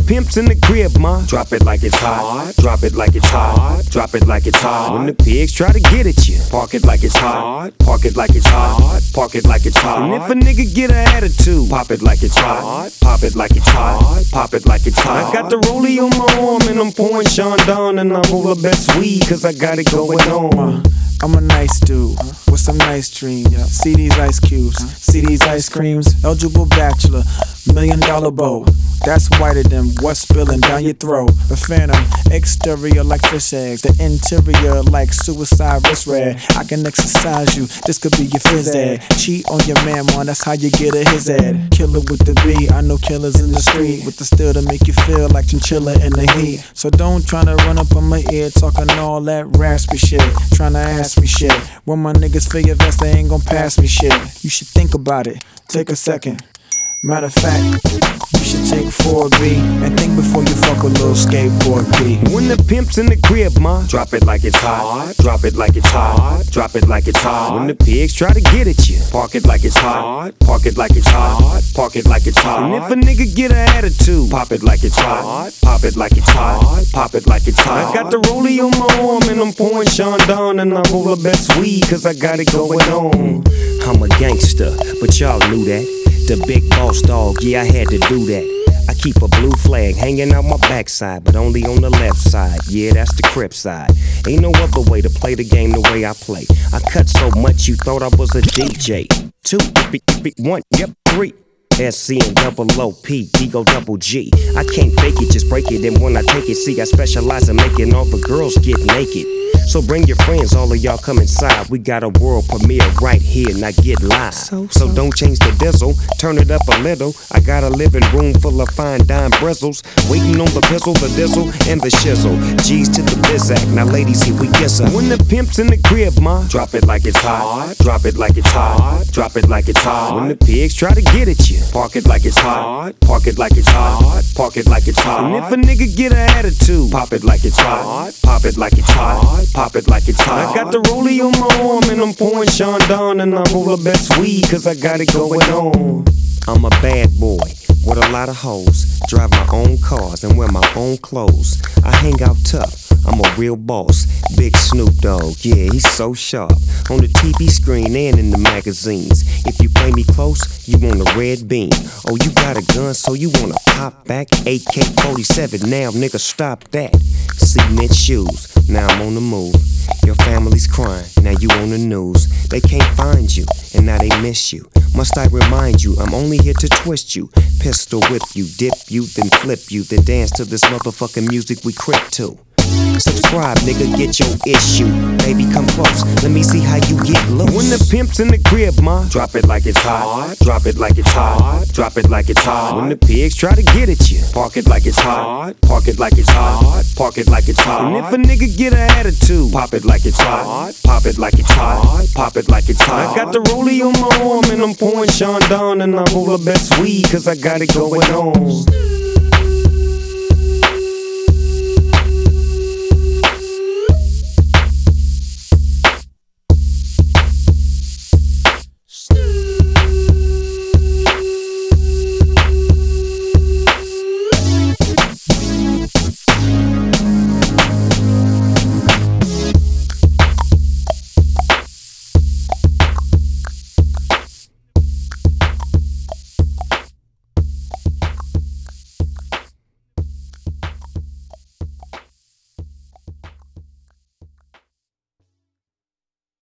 pimp's in the crib, ma, drop it like it's hot. Drop it like it's hot. Drop it like it's hot. When the pigs try to get at you, park it like it's hot. Park it like it's hot. Park it like it's hot. And if a nigga get an attitude, pop it like it's hot. Pop it like it's hot. Pop it like it's hot. I got the rollie on my arm and I'm pouring Sean Don and I'm all the best weed cause I got it going on. I'm a nice dude with some nice dreams. See these ice cubes, see these ice creams. Eligible bachelor, $1 million bow. That's whiter than what's spilling down your throat. The phantom, exterior like fish eggs, the interior like suicide wrist rag. I can exercise you, this could be your phys ed. Cheat on your man, man, that's how you get a his ed. Killer with the B, I know killers in the street with the steel to make you feel like chinchilla in the heat. So don't tryna run up on my ear talking all that raspy shit, tryna ask me shit. When my niggas feel your vest, they ain't gon' pass me shit. You should think about it, take a second. Matter of fact, you should take 4B and think before you fuck a little skateboard B. When the pimp's in the crib, ma, drop it like it's hot. Drop it like it's hot. Drop it like it's hot. When the pigs try to get at you, park it like it's hot. Park it like it's hot. Park it like it's hot. And if a nigga get an attitude, pop it like it's hot. Pop it like it's hot. Pop it like it's hot. I got the rollie on my arm and I'm pouring Sean Don and I'm all the best weed cause I got it going on. I'm a gangster, but y'all knew that. The big boss dog, yeah, I had to do that. I keep a blue flag hanging out my backside, but only on the left side. Yeah, that's the Crip side. Ain't no other way to play the game the way I play. I cut so much you thought I was a DJ. 2, 1, yep, 3. SC and double OP, Ego double G. I can't fake it, just break it. And when I take it, see, I specialize in making all the girls get naked. So bring your friends, all of y'all come inside. We got a world premiere right here, now get live. So don't change the diesel, turn it up a little. I got a living room full of fine dime bristles, waiting on the pistol, the dizzle, and the shizzle. G's to the bizac, now ladies, here we kiss her. When the pimp's in the crib, ma, drop it like it's hot. Drop it like it's hot. Drop it like it's hot. When the pigs try to get at you, park it like it's hot. Park it like it's hot. Park it like it's hot. And if a nigga get an attitude, pop it like it's hot. Pop it like it's hot. Pop it like it's hot. I got the rollie on my arm and I'm pouring Sean Don and I'm all the best weed cause I got it going on. I'm a bad boy with a lot of hoes, drive my own cars and wear my own clothes. I hang out tough, I'm a real boss. Big Snoop Dogg, yeah, he's so sharp. On the TV screen and in the magazines. If you play me close, you want a red beam. Oh, you got a gun, so you wanna pop back? AK-47, now nigga, stop that. Cement shoes, now I'm on the move. Your family's crying, now you on the news. They can't find you, and now they miss you. Must I remind you, I'm only here to twist you. Pistol whip you, dip you, then flip you. Then dance to this motherfucking music we crip to. Subscribe, nigga, get your issue. Baby, come close, let me see how you get loose. When the pimp's in the crib, ma, drop it like it's hot. Drop it like it's hot. Drop it like it's hot. When the pigs try to get at you, park it like it's hot. Park it like it's hot. Park it like it's hot. And if a nigga get an attitude, pop it like it's hot. Pop it like it's hot. Pop it like it's hot. I got the rollie on my arm and I'm pouring Sean Don and I'm all the best weed cause I got it going on.